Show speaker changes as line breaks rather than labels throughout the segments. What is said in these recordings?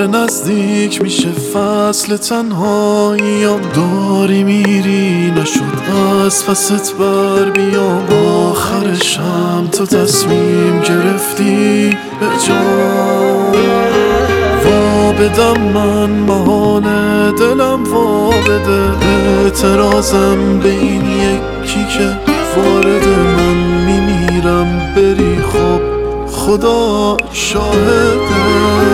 داره نزدیک میشه فصل تنهاییم، داری میری نشد از پست بر بیام. آخرشم تو تصمیم گرفتی به جان وا بدم، من محاله دلم وا بده. اعتراضم به این یکی که وارد من میمیرم بری، خب خدا شاهده.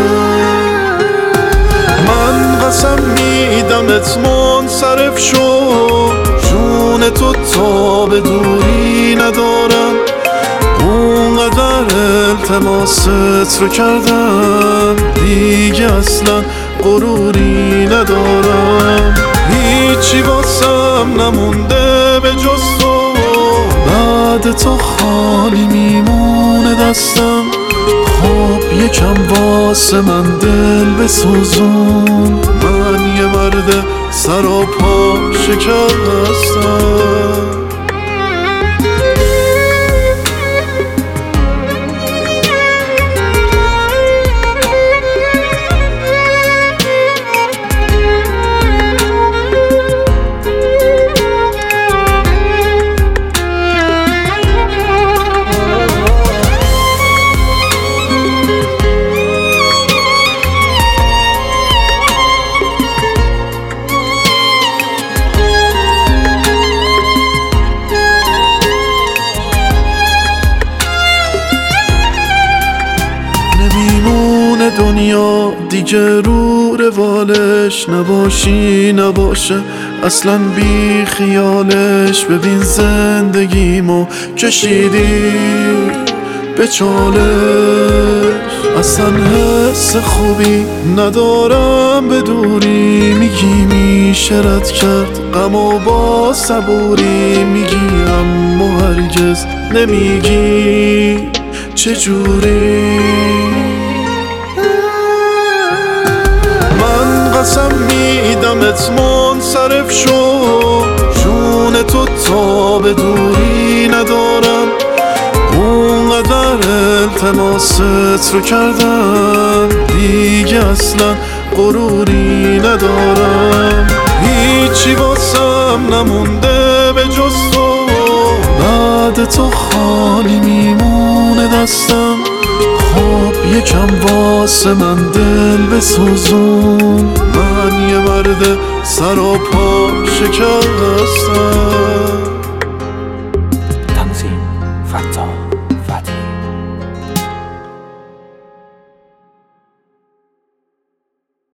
من قسم میدمت منصرف شو، جون تو تا به دوری ندارم. اونقدر التماست رو کردم دیگه اصلا غروری ندارم. هیچی واسم نمونده به جز تو، بعد تو خالی میمونه دستم. خب یکم واسه من دل بسوزون، من یه مرد سراپا شکستم. دنیا دیگه رو روالش نباشی نباشه، اصلا بی خیالش. ببین زندگیمو کشیدی به چالش، اصلا حس خوبی ندارم به دوری. میگی میشه رد کرد غمو با صبوری، میگی اما هرگز نمیگی چجوری. قسم میدمت منصرف شو، جون تو تا به دوری ندارم. اونقدر التماست رو کردم دیگه اصلا غروری ندارم. هیچی واسم نمونده به جز تو، بعد تو خالی میمونه دستم. خب یکم واسه من دل بسوزون، من یه مرد سراپا شکستم.